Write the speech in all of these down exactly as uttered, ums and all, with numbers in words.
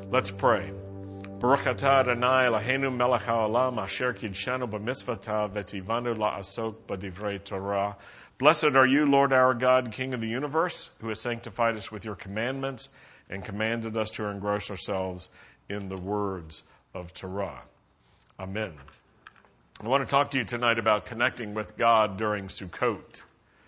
Let's pray. Baruch atah Adonai Eloheinu melech haolam asher kidshanu b'mitzvotav v'tzivanu la'asok b'divrei Torah. Blessed are you, Lord our God, King of the universe, who has sanctified us with your commandments and commanded us to engross ourselves in the words of Torah. Amen. I want to talk to you tonight about connecting with God during Sukkot.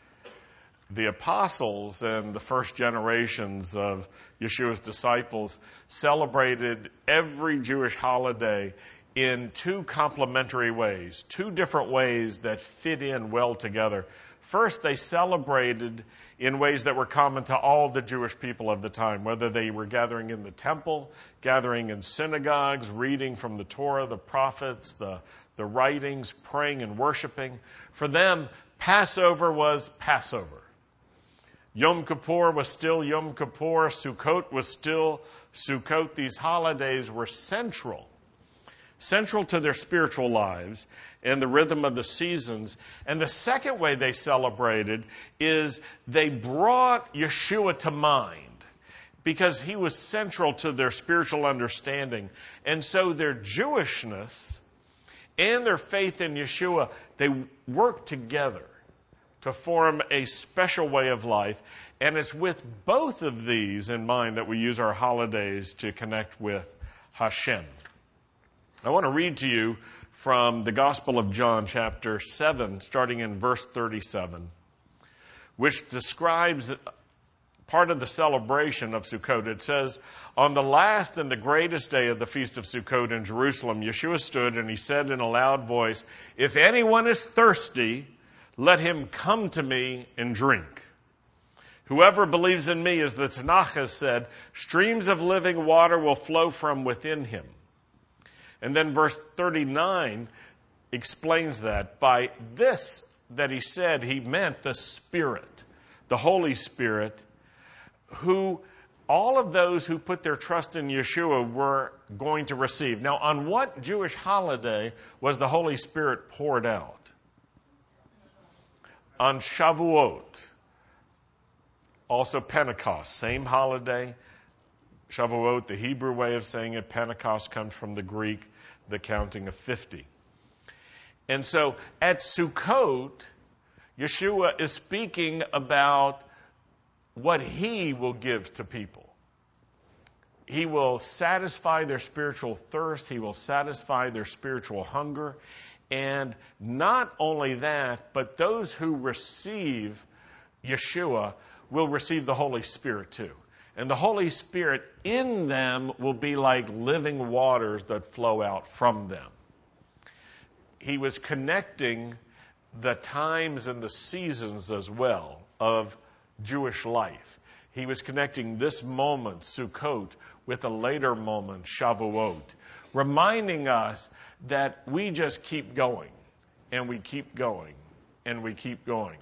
The apostles and the first generations of Yeshua's disciples celebrated every Jewish holiday in two complementary ways, two different ways that fit in well together. First, they celebrated in ways that were common to all the Jewish people of the time, whether they were gathering in the temple, gathering in synagogues, reading from the Torah, the prophets, the, the writings, praying and worshiping. For them, Passover was Passover. Yom Kippur was still Yom Kippur. Sukkot was still Sukkot. These holidays were central, central to their spiritual lives and the rhythm of the seasons. And the second way they celebrated is they brought Yeshua to mind because he was central to their spiritual understanding. And so their Jewishness and their faith in Yeshua, they worked together to form a special way of life. And it's with both of these in mind that we use our holidays to connect with Hashem. I want to read to you from the Gospel of John, chapter seven, starting in verse thirty-seven, which describes part of the celebration of Sukkot. It says, "On the last and the greatest day of the feast of Sukkot in Jerusalem, Yeshua stood and he said in a loud voice, 'If anyone is thirsty, let him come to me and drink. Whoever believes in me, as the Tanakh has said, streams of living water will flow from within him.'" And then verse thirty-nine explains that. By this that he said, he meant the Spirit, the Holy Spirit, who all of those who put their trust in Yeshua were going to receive. Now, on what Jewish holiday was the Holy Spirit poured out? On Shavuot, also Pentecost, same holiday. Shavuot, the Hebrew way of saying it. Pentecost comes from the Greek, the counting of fifty. And so at Sukkot, Yeshua is speaking about what he will give to people. He will satisfy their spiritual thirst. He will satisfy their spiritual hunger. And not only that, but those who receive Yeshua will receive the Holy Spirit too. And the Holy Spirit in them will be like living waters that flow out from them. He was connecting the times and the seasons as well of Jewish life. He was connecting this moment, Sukkot, with a later moment, Shavuot, reminding us that we just keep going, and we keep going, and we keep going.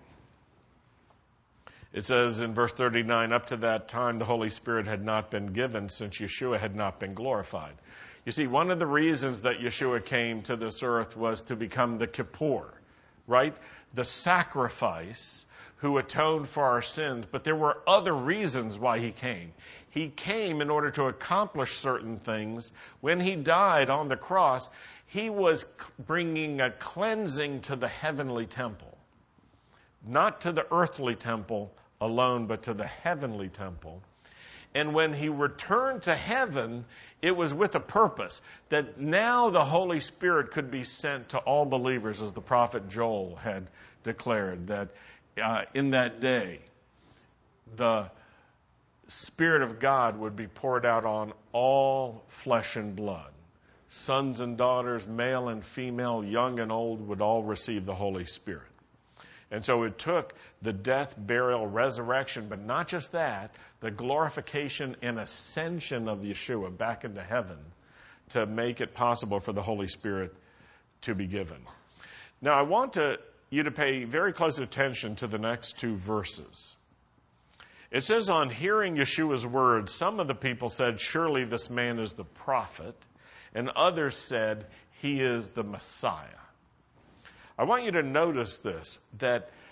It says in verse thirty-nine, up to that time the Holy Spirit had not been given since Yeshua had not been glorified. You see, one of the reasons that Yeshua came to this earth was to become the Kippur, right? The sacrifice who atoned for our sins. But there were other reasons why he came. He came in order to accomplish certain things. When he died on the cross, he was bringing a cleansing to the heavenly temple. Not to the earthly temple alone, but to the heavenly temple. And when he returned to heaven, it was with a purpose, that now the Holy Spirit could be sent to all believers, as the prophet Joel had declared, that uh, in that day, the Spirit of God would be poured out on all flesh and blood. Sons and daughters, male and female, young and old, would all receive the Holy Spirit. And so it took the death, burial, resurrection, but not just that, the glorification and ascension of Yeshua back into heaven to make it possible for the Holy Spirit to be given. Now, I want to, you to pay very close attention to the next two verses. It says, on hearing Yeshua's words, some of the people said, surely this man is the prophet, and others said, he is the Messiah. I want you to notice this, that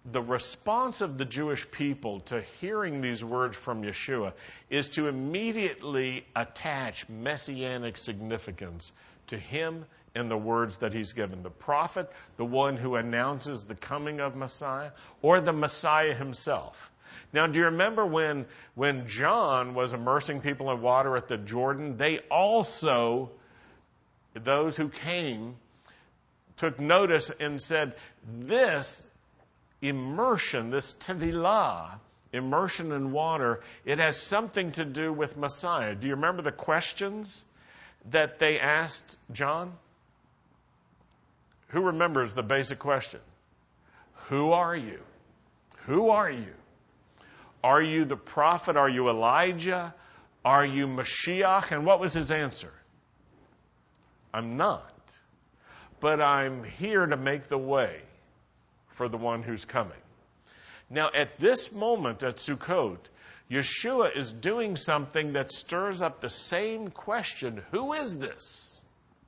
the response of the Jewish people to hearing these words from Yeshua is to immediately attach messianic significance to him and the words that he's given. The prophet, the one who announces the coming of Messiah, or the Messiah himself. Now, do you remember when, when John was immersing people in water at the Jordan? They also, those who came, took notice and said, this immersion, this tevilah, immersion in water, it has something to do with Messiah. Do you remember the questions that they asked John? Who remembers the basic question? Who are you? Who are you? Are you the prophet? Are you Elijah? Are you Mashiach? And what was his answer? I'm not. But I'm here to make the way for the one who's coming. Now, at this moment at Sukkot, Yeshua is doing something that stirs up the same question, who is this?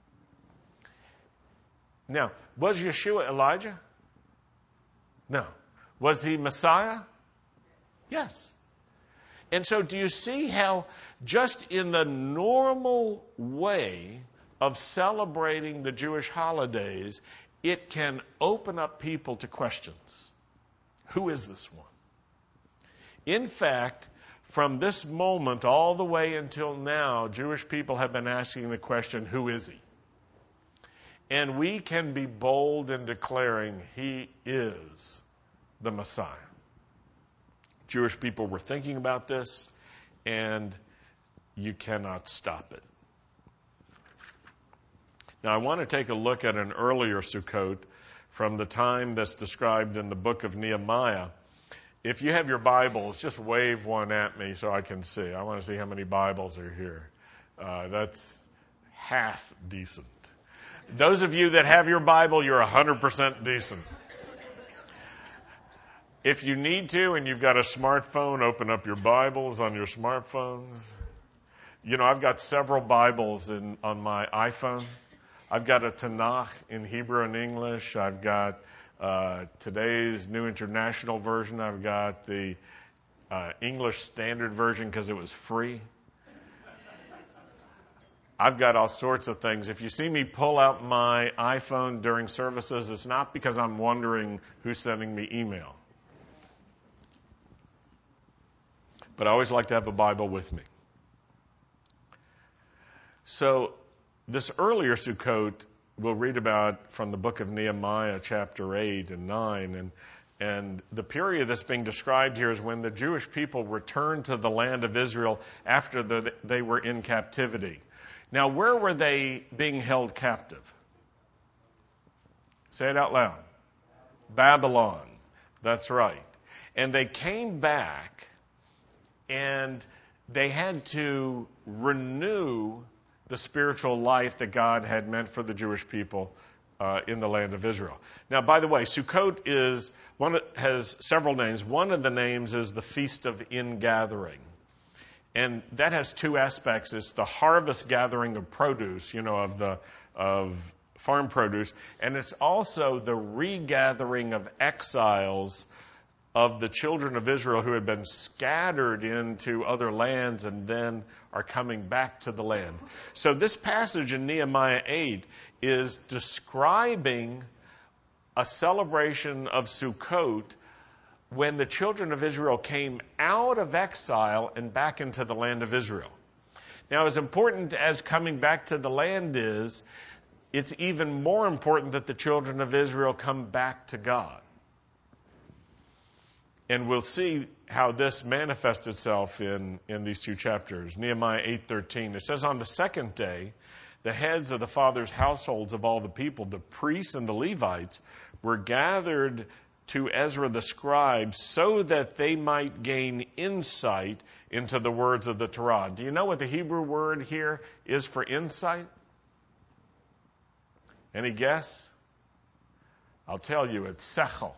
Now, was Yeshua Elijah? No. Was he Messiah? Yes. And so do you see how just in the normal way of celebrating the Jewish holidays, it can open up people to questions. Who is this one? In fact, from this moment all the way until now, Jewish people have been asking the question, who is he? And we can be bold in declaring he is the Messiah. Jewish people were thinking about this, and you cannot stop it. Now, I want to take a look at an earlier Sukkot from the time that's described in the book of Nehemiah. If you have your Bibles, just wave one at me so I can see. I want to see how many Bibles are here. Uh, that's half decent. Those of you that have your Bible, you're one hundred percent decent. If you need to and you've got a smartphone, open up your Bibles on your smartphones. You know, I've got several Bibles in, on my iPhone. I've got a Tanakh in Hebrew and English. I've got uh, today's New International Version. I've got the uh, English Standard Version because it was free. I've got all sorts of things. If you see me pull out my iPhone during services, it's not because I'm wondering who's sending me email. But I always like to have a Bible with me. So this earlier Sukkot we'll read about from the book of Nehemiah, chapter eight and nine. And, and the period that's being described here is when the Jewish people returned to the land of Israel after the, they were in captivity. Now, where were they being held captive? Say it out loud. Babylon. That's right. And they came back, and they had to renew the spiritual life that God had meant for the Jewish people uh, in the land of Israel. Now, by the way, Sukkot is one has several names. One of the names is the Feast of Ingathering. And that has two aspects. It's the harvest gathering of produce, you know, of the of farm produce, and it's also the regathering of exiles of the children of Israel who had been scattered into other lands and then are coming back to the land. So this passage in Nehemiah eight is describing a celebration of Sukkot when the children of Israel came out of exile and back into the land of Israel. Now, as important as coming back to the land is, it's even more important that the children of Israel come back to God. And we'll see how this manifests itself in, in these two chapters. Nehemiah eight thirteen. It says, on the second day, the heads of the fathers' households of all the people, the priests and the Levites, were gathered to Ezra the scribe so that they might gain insight into the words of the Torah. Do you know what the Hebrew word here is for insight? Any guess? I'll tell you, it's sechel.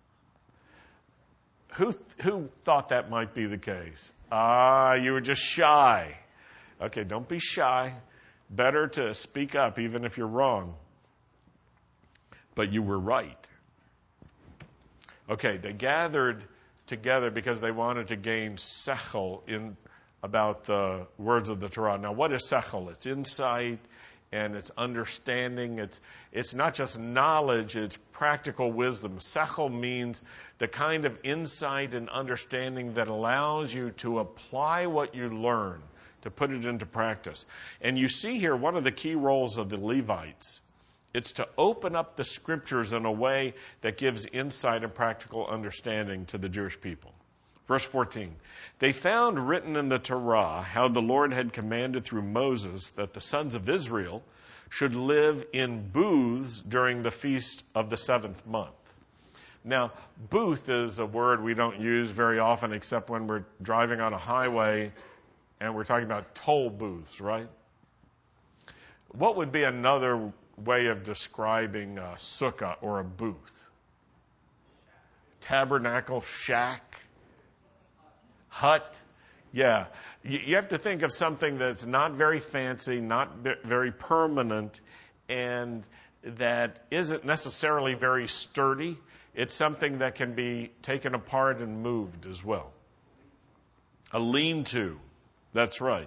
Who who thought that might be the case? Ah, you were just shy. Okay, don't be shy. Better to speak up even if you're wrong. But you were right. Okay, they gathered together because they wanted to gain sechel in about the words of the Torah. Now, what is sechel? It's insight and it's understanding. It's it's not just knowledge, it's practical wisdom. Sechel means the kind of insight and understanding that allows you to apply what you learn, to put it into practice. And you see here one of the key roles of the Levites. It's to open up the scriptures in a way that gives insight and practical understanding to the Jewish people. Verse fourteen, they found written in the Torah how the Lord had commanded through Moses that the sons of Israel should live in booths during the feast of the seventh month. Now, booth is a word we don't use very often except when we're driving on a highway and we're talking about toll booths, right? What would be another way of describing a sukkah or a booth? Tabernacle, shack, hut. Yeah. You have to think of something that's not very fancy, not very permanent, and that isn't necessarily very sturdy. It's something that can be taken apart and moved as well. A lean-to. That's right.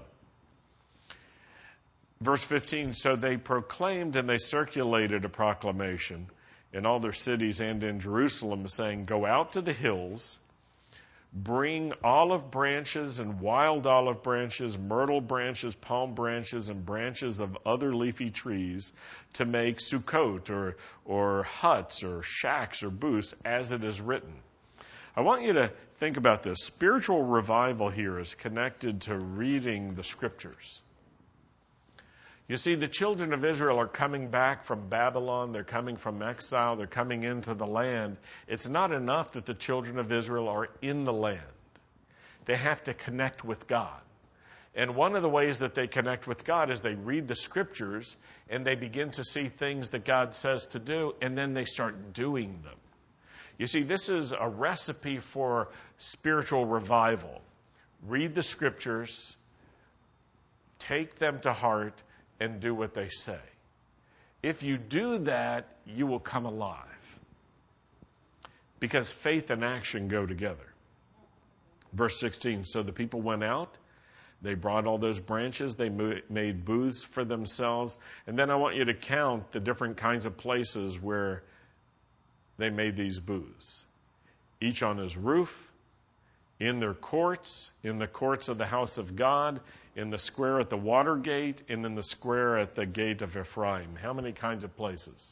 Verse fifteen, so they proclaimed and they circulated a proclamation in all their cities and in Jerusalem, saying, go out to the hills, bring olive branches and wild olive branches, myrtle branches, palm branches, and branches of other leafy trees to make sukkot or, or huts or shacks or booths, as it is written. I want you to think about this. Spiritual revival here is connected to reading the scriptures. You see, the children of Israel are coming back from Babylon. They're coming from exile. They're coming into the land. It's not enough that the children of Israel are in the land. They have to connect with God. And one of the ways that they connect with God is they read the scriptures and they begin to see things that God says to do, and then they start doing them. You see, this is a recipe for spiritual revival. Read the scriptures, take them to heart, and do what they say. If you do that, you will come alive. Because faith and action go together. Verse sixteen, so the people went out. They brought all those branches. They made booths for themselves. And then I want you to count the different kinds of places where they made these booths. Each on his roof, in their courts, in the courts of the house of God, in the square at the water gate, and in the square at the gate of Ephraim. How many kinds of places?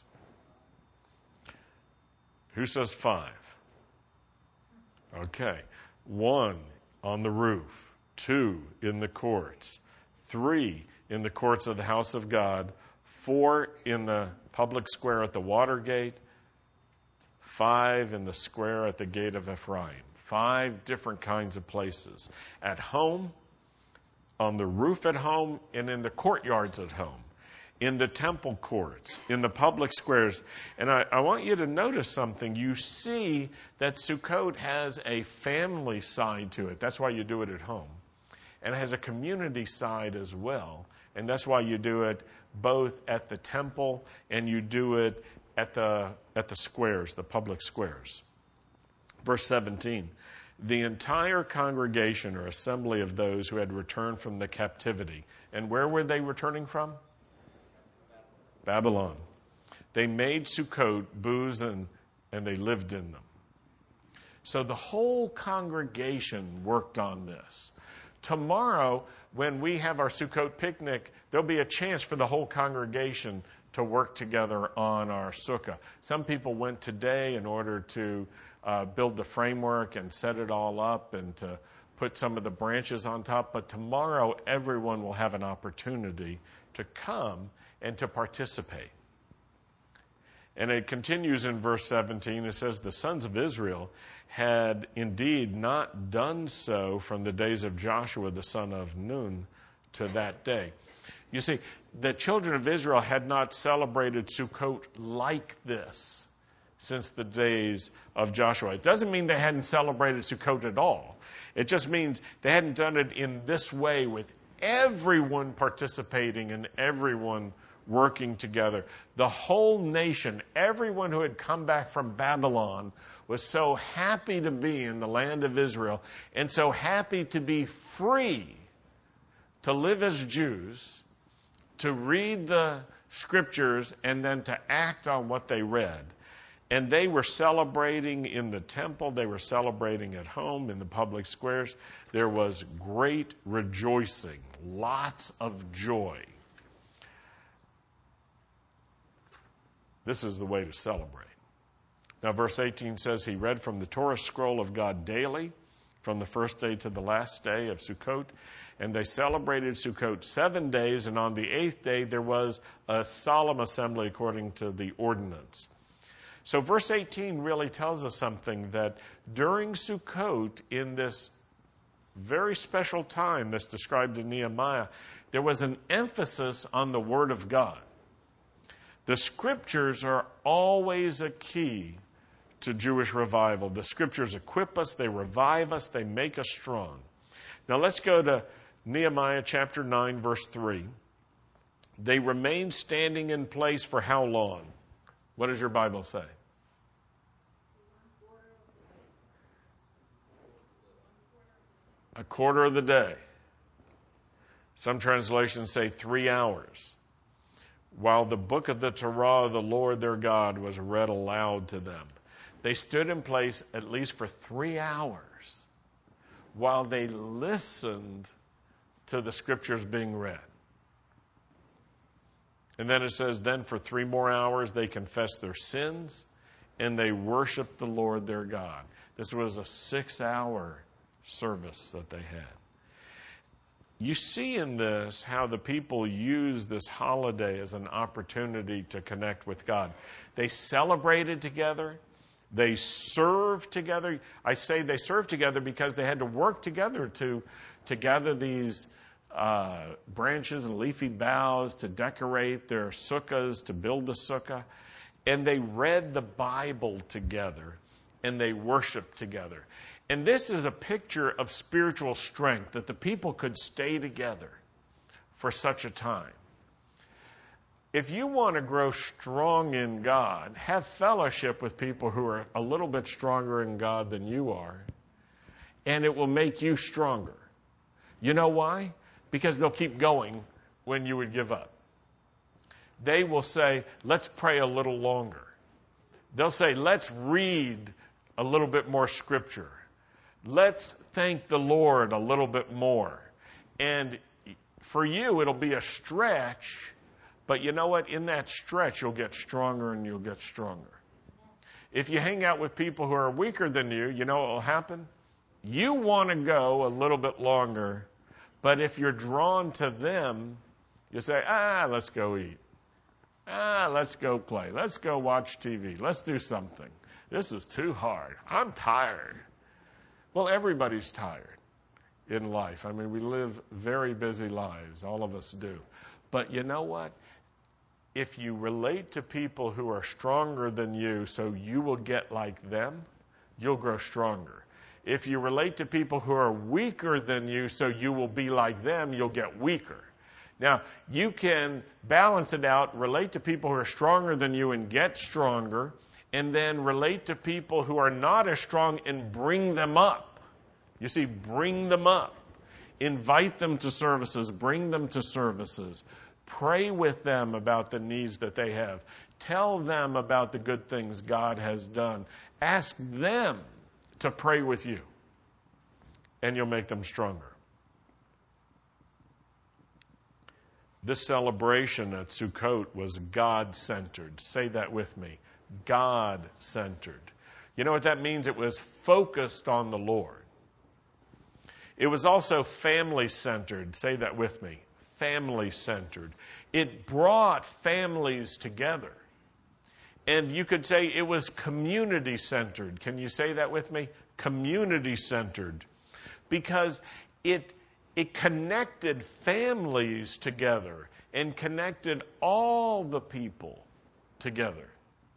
Who says five? Okay. One on the roof. Two in the courts. Three in the courts of the house of God. Four in the public square at the water gate. Five in the square at the gate of Ephraim. Five different kinds of places. At home, on the roof at home, and in the courtyards at home. In the temple courts, in the public squares. And I, I want you to notice something. You see that Sukkot has a family side to it. That's why you do it at home. And it has a community side as well. And that's why you do it both at the temple and you do it at the at the squares, the public squares. Verse seventeen, the entire congregation or assembly of those who had returned from the captivity. And where were they returning from? Babylon. They made Sukkot, booths, and, and they lived in them. So the whole congregation worked on this. Tomorrow, when we have our Sukkot picnic, there'll be a chance for the whole congregation to work together on our sukkah. Some people went today in order to uh, build the framework and set it all up and to put some of the branches on top. But tomorrow, everyone will have an opportunity to come and to participate. And it continues in verse seventeen. It says, the sons of Israel had indeed not done so from the days of Joshua, the son of Nun, to that day. You see, the children of Israel had not celebrated Sukkot like this since the days of Joshua. It doesn't mean they hadn't celebrated Sukkot at all. It just means they hadn't done it in this way with everyone participating and everyone working together. The whole nation, everyone who had come back from Babylon, was so happy to be in the land of Israel and so happy to be free to live as Jews, to read the scriptures, and then to act on what they read. And they were celebrating in the temple. They were celebrating at home in the public squares. There was great rejoicing, lots of joy. This is the way to celebrate. Now, verse eighteen says, he read from the Torah scroll of God daily, from the first day to the last day of Sukkot. And they celebrated Sukkot seven days, and on the eighth day there was a solemn assembly according to the ordinance. So verse eighteen really tells us something, that during Sukkot, in this very special time that's described in Nehemiah, there was an emphasis on the Word of God. The Scriptures are always a key to Jewish revival. The Scriptures equip us, they revive us, they make us strong. Now let's go to Nehemiah chapter nine, verse three. They remained standing in place for how long? What does your Bible say? A quarter of the day. Some translations say three hours. While the book of the Torah of the Lord their God was read aloud to them. They stood in place at least for three hours while they listened to the scriptures being read. And then it says, then for three more hours they confessed their sins and they worshiped the Lord their God. This was a six-hour service that they had. You see in this how the people use this holiday as an opportunity to connect with God. They celebrated together. They served together. I say they served together because they had to work together to, to gather these uh, branches and leafy boughs, to decorate their sukkahs, to build the sukkah. And they read the Bible together, and they worshiped together. And this is a picture of spiritual strength, that the people could stay together for such a time. If you want to grow strong in God, have fellowship with people who are a little bit stronger in God than you are, and it will make you stronger. You know why? Because they'll keep going when you would give up. They will say, let's pray a little longer. They'll say, let's read a little bit more scripture. Let's thank the Lord a little bit more. And for you, it'll be a stretch. But you know what? In that stretch, you'll get stronger and you'll get stronger. If you hang out with people who are weaker than you, you know what will happen? You want to go a little bit longer, but if you're drawn to them, you say, ah, let's go eat. Ah, let's go play. Let's go watch T V. Let's do something. This is too hard. I'm tired. Well, everybody's tired in life. I mean, we live very busy lives. All of us do. But you know what? If you relate to people who are stronger than you so you will get like them, you'll grow stronger. If you relate to people who are weaker than you so you will be like them, you'll get weaker. Now, you can balance it out, relate to people who are stronger than you and get stronger, and then relate to people who are not as strong and bring them up. You see, bring them up. Invite them to services. Bring them to services. Pray with them about the needs that they have. Tell them about the good things God has done. Ask them to pray with you, and you'll make them stronger. This celebration at Sukkot was God-centered. Say that with me. God-centered. You know what that means? It was focused on the Lord. It was also family-centered. Say that with me. Family-centered. It brought families together. And you could say it was community-centered. Can you say that with me? Community-centered. Because it, it connected families together and connected all the people together.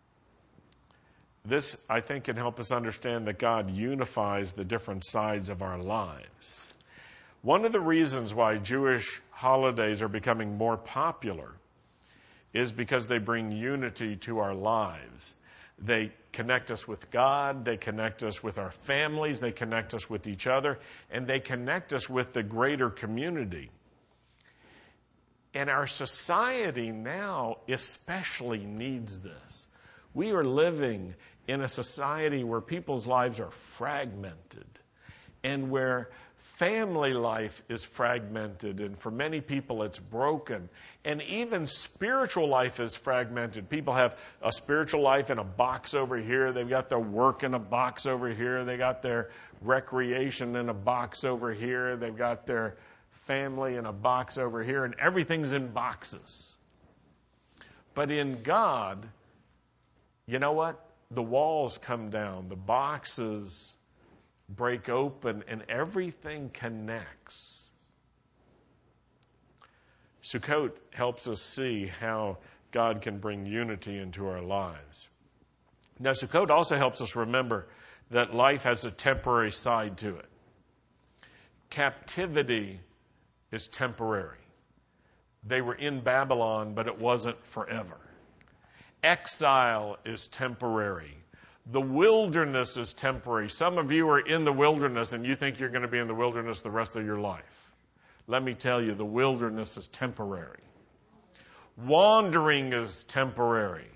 This, I think, can help us understand that God unifies the different sides of our lives. One of the reasons why Jewish holidays are becoming more popular is because they bring unity to our lives. They connect us with God, they connect us with our families, they connect us with each other, and they connect us with the greater community. And our society now especially needs this. We are living in a society where people's lives are fragmented and where family life is fragmented, and for many people it's broken. And even spiritual life is fragmented. People have a spiritual life in a box over here. They've got their work in a box over here. They got their recreation in a box over here. They've got their family in a box over here, and everything's in boxes. But in God, you know what? The walls come down. The boxes break open and everything connects. Sukkot helps us see how God can bring unity into our lives. Now, Sukkot also helps us remember that life has a temporary side to it. Captivity is temporary. They were in Babylon, but it wasn't forever. Exile is temporary. The wilderness is temporary. Some of you are in the wilderness and you think you're going to be in the wilderness the rest of your life. Let me tell you, the wilderness is temporary. Wandering is temporary.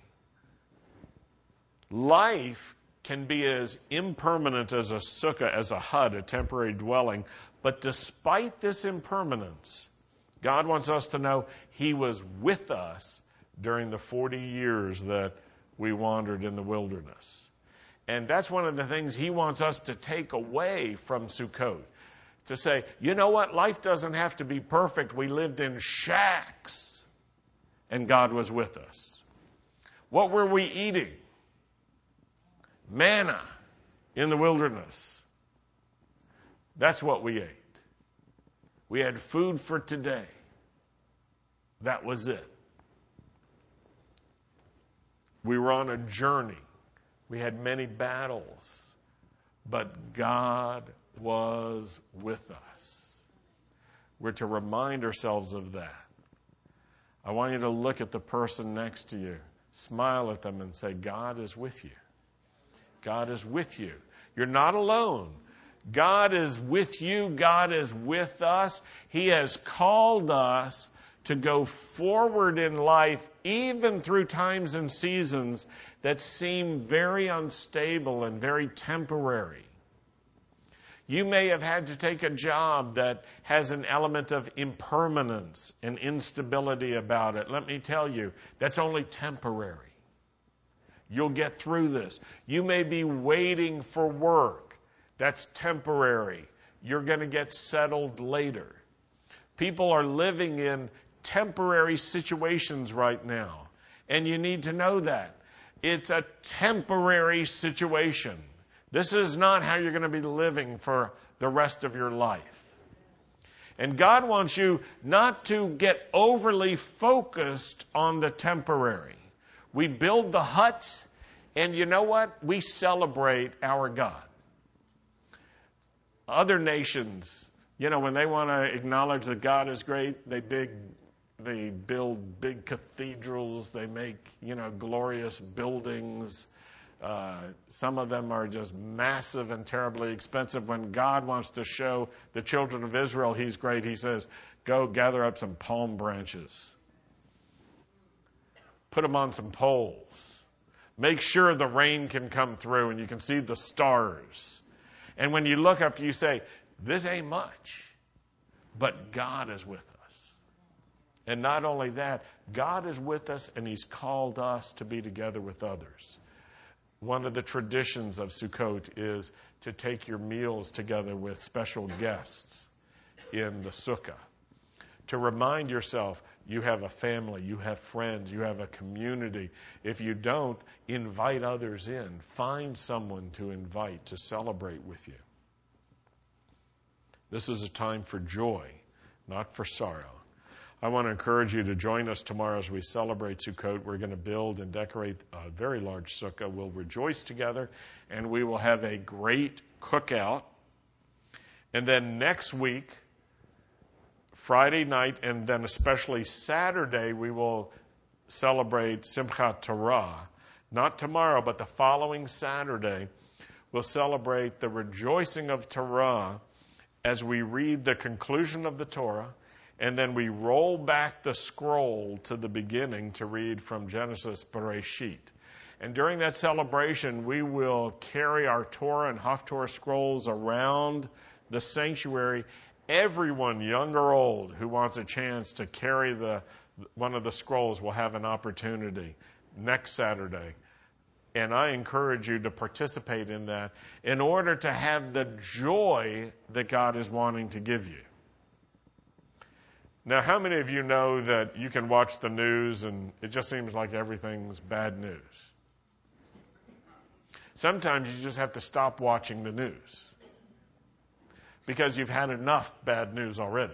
Life can be as impermanent as a sukkah, as a hut, a temporary dwelling. But despite this impermanence, God wants us to know He was with us during the forty years that we wandered in the wilderness. And that's one of the things He wants us to take away from Sukkot. To say, you know what? Life doesn't have to be perfect. We lived in shacks, and God was with us. What were we eating? Manna in the wilderness. That's what we ate. We had food for today. That was it. We were on a journey. We had many battles, but God was with us. We're to remind ourselves of that. I want you to look at the person next to you, smile at them, and say, God is with you. God is with you. You're not alone. God is with you. God is with us. He has called us to go forward in life, even through times and seasons that seem very unstable and very temporary. You may have had to take a job that has an element of impermanence and instability about it. Let me tell you, that's only temporary. You'll get through this. You may be waiting for work. That's temporary. You're going to get settled later. People are living in temporary situations right now, and you need to know that. It's a temporary situation. This is not how you're going to be living for the rest of your life. And God wants you not to get overly focused on the temporary. We build the huts, and you know what? We celebrate our God. Other nations, you know, when they want to acknowledge that God is great, they big, they build big cathedrals. They make, you know, glorious buildings. Uh, some of them are just massive and terribly expensive. When God wants to show the children of Israel He's great, He says, go gather up some palm branches. Put them on some poles. Make sure the rain can come through and you can see the stars. And when you look up, you say, this ain't much, but God is with us. And not only that, God is with us and He's called us to be together with others. One of the traditions of Sukkot is to take your meals together with special guests in the sukkah. To remind yourself you have a family, you have friends, you have a community. If you don't, invite others in. Find someone to invite to celebrate with you. This is a time for joy, not for sorrow. I want to encourage you to join us tomorrow as we celebrate Sukkot. We're going to build and decorate a very large sukkah. We'll rejoice together, and we will have a great cookout. And then next week, Friday night, and then especially Saturday, we will celebrate Simchat Torah. Not tomorrow, but the following Saturday, we'll celebrate the rejoicing of Torah as we read the conclusion of the Torah, and then we roll back the scroll to the beginning to read from Genesis Bereshit. And during that celebration, we will carry our Torah and Haftorah scrolls around the sanctuary. Everyone, young or old, who wants a chance to carry the one of the scrolls will have an opportunity next Saturday. And I encourage you to participate in that in order to have the joy that God is wanting to give you. Now, how many of you know that you can watch the news and it just seems like everything's bad news? Sometimes you just have to stop watching the news because you've had enough bad news already.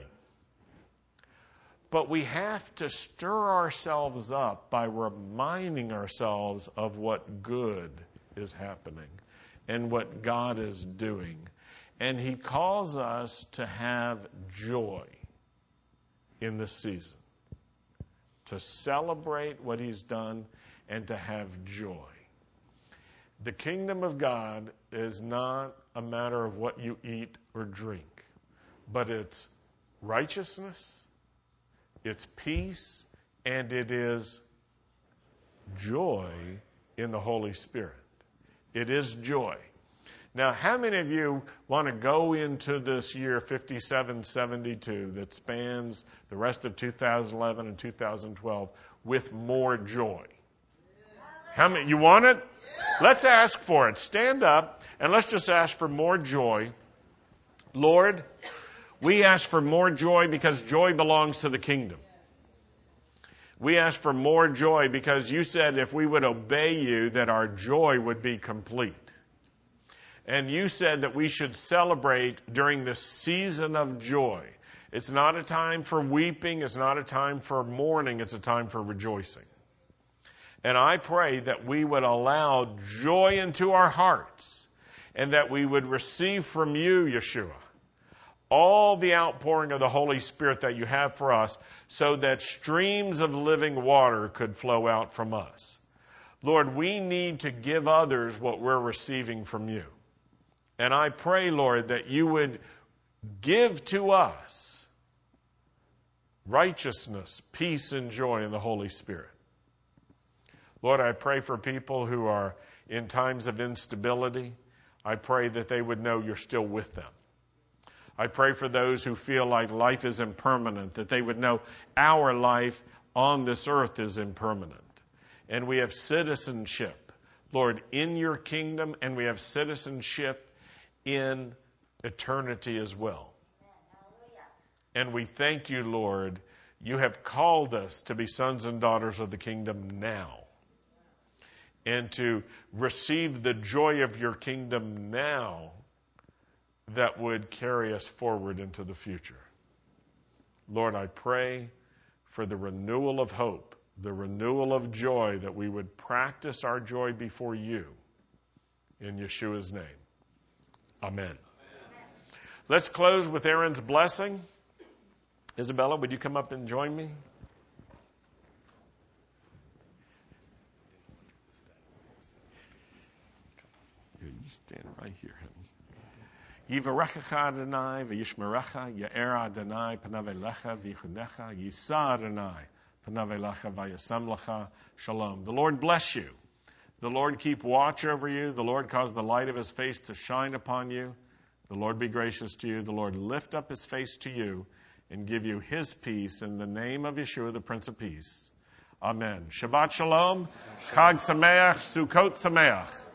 But we have to stir ourselves up by reminding ourselves of what good is happening and what God is doing. And He calls us to have joy in this season, to celebrate what He's done and to have joy. The kingdom of God is not a matter of what you eat or drink, but it's righteousness, it's peace, and it is joy in the Holy Spirit. It is joy. Now, how many of you want to go into this year fifty-seven seventy-two that spans the rest of two thousand eleven and two thousand twelve with more joy? How many? You want it? Let's ask for it. Stand up and let's just ask for more joy. Lord, we ask for more joy because joy belongs to the kingdom. We ask for more joy because you said if we would obey you that our joy would be complete. And you said that we should celebrate during this season of joy. It's not a time for weeping. It's not a time for mourning. It's a time for rejoicing. And I pray that we would allow joy into our hearts and that we would receive from you, Yeshua, all the outpouring of the Holy Spirit that you have for us so that streams of living water could flow out from us. Lord, we need to give others what we're receiving from you. And I pray, Lord, that you would give to us righteousness, peace, and joy in the Holy Spirit. Lord, I pray for people who are in times of instability. I pray that they would know you're still with them. I pray for those who feel like life is impermanent, that they would know our life on this earth is impermanent. And we have citizenship, Lord, in your kingdom, and we have citizenship in eternity as well. And we thank you, Lord, you have called us to be sons and daughters of the kingdom now, and to receive the joy of your kingdom now that would carry us forward into the future. Lord, I pray for the renewal of hope, the renewal of joy, that we would practice our joy before you. In Yeshua's name. Amen. Amen. Let's close with Aaron's blessing. Isabella, would you come up and join me? You stand right here. Yivarechecha Adonai v'yishmerecha Ya'er Adonai panav elecha v'yichunecha Yisa Adonai panav elecha v'yasem lecha Shalom. The Lord bless you. The Lord keep watch over you. The Lord cause the light of His face to shine upon you. The Lord be gracious to you. The Lord lift up His face to you and give you His peace in the name of Yeshua, the Prince of Peace. Amen. Shabbat Shalom. Chag Sameach. Sukkot Sameach.